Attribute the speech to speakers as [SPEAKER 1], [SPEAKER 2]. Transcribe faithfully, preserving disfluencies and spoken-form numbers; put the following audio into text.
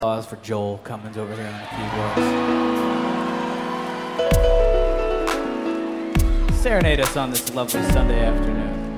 [SPEAKER 1] Applause for Joel Cummins over here on the keyboards. Serenade us on this lovely Sunday afternoon.